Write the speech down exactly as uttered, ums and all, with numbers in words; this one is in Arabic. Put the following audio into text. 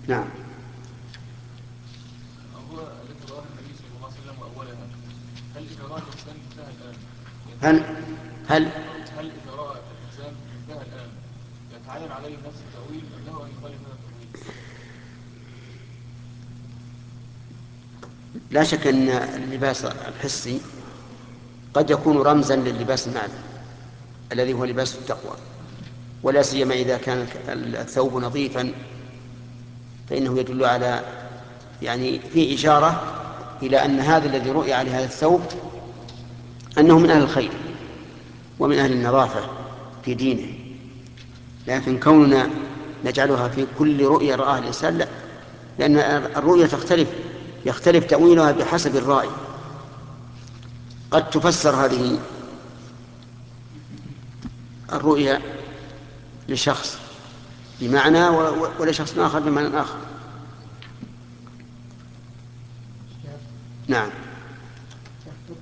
نعم. هو التي رواه النبي صلى الله عليه وسلم وأولها، هل إذا رأى الإنسان انتهى الآن هل هل هل إذا رأى الإنسان انتهى الآن يتعين عليه نفس التأويل أم له أن يخالف هذا التأويل؟ لا شك أن اللباس الحسي قد يكون رمزا للباس المعنى الذي هو لباس التقوى، ولا سيما إذا كان الثوب نظيفا فإنه يدل على يعني في إشارة إلى أن هذا الذي رؤي على هذا الثوب أنه من أهل الخير ومن أهل النظافة في دينه. لكن كوننا نجعلها في كل رؤية رآها الإنسان لا، لأن الرؤية تختلف، يختلف تأويلها بحسب الرأي. قد تفسر هذه الرؤيا لشخص بمعنى ولشخص آخر بمعنى آخر. نعم.